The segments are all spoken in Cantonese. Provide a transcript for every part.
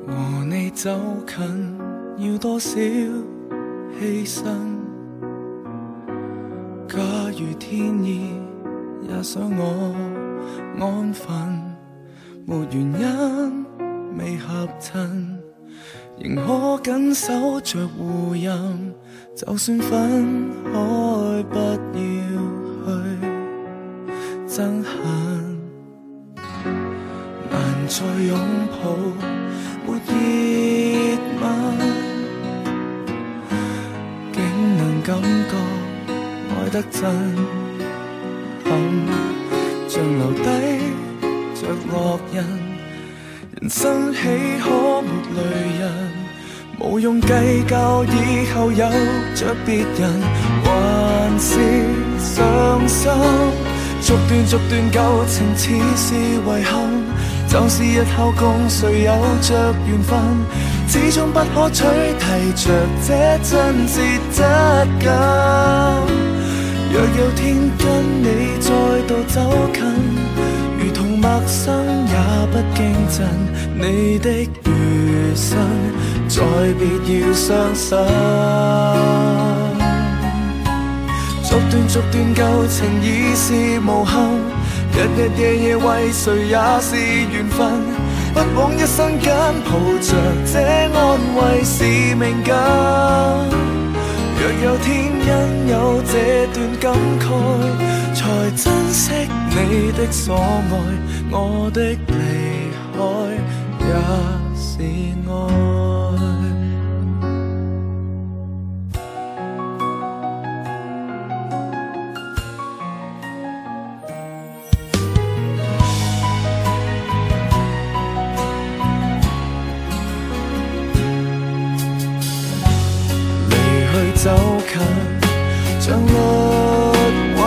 和你走近要多少犧牲？假如天意也想我安分，沒原因未合襯，仍可緊守着互任。就算分開不要去憎恨，難再擁抱沒熱吻，竟能感覺愛得真狠，像留低着烙印。人生豈可沒淚人？無用計較以後有着別人，還是傷心。逐段舊情似是遺憾，就是日後共誰有着緣分，始終不可取替着這真摯質感。若有天跟你再度走近，如同陌生也不驚震，你的餘生再別要傷心。逐段舊情已是無憾，日夜夜為誰也是緣分，不枉一生間抱着這安慰是命感。若有天因有這段感慨，才珍惜你的所愛，我的離開也是愛。走近像律韻，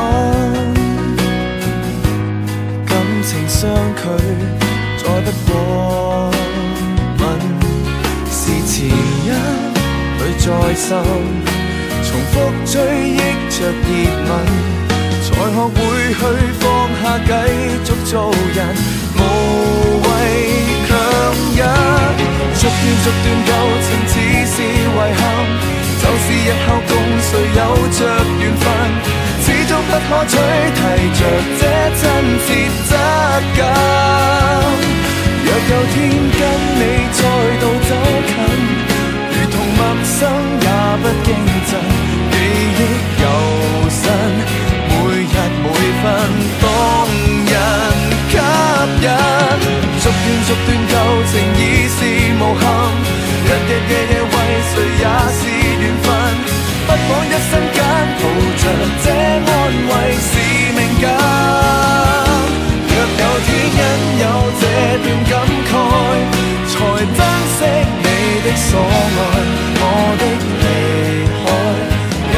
感情相距再不過吻，是前因裏再深，重複追憶着熱吻，才學會去放下繼續做人，無謂強忍。逐段舊情似是遺憾，就是日後共誰有着緣分，始終不可取替着這真摯質感。若有天跟你再度走近，如同陌生也不驚震，記憶猶新，每日每分動人吸引。逐段舊情已是無憾，日夜夜為誰也是緣分，不枉一生間抱着這安慰是命感。若有天因有這段感慨，才珍惜你的所愛，我的離開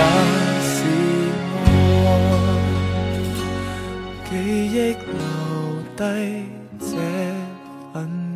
也是愛，記憶留低這份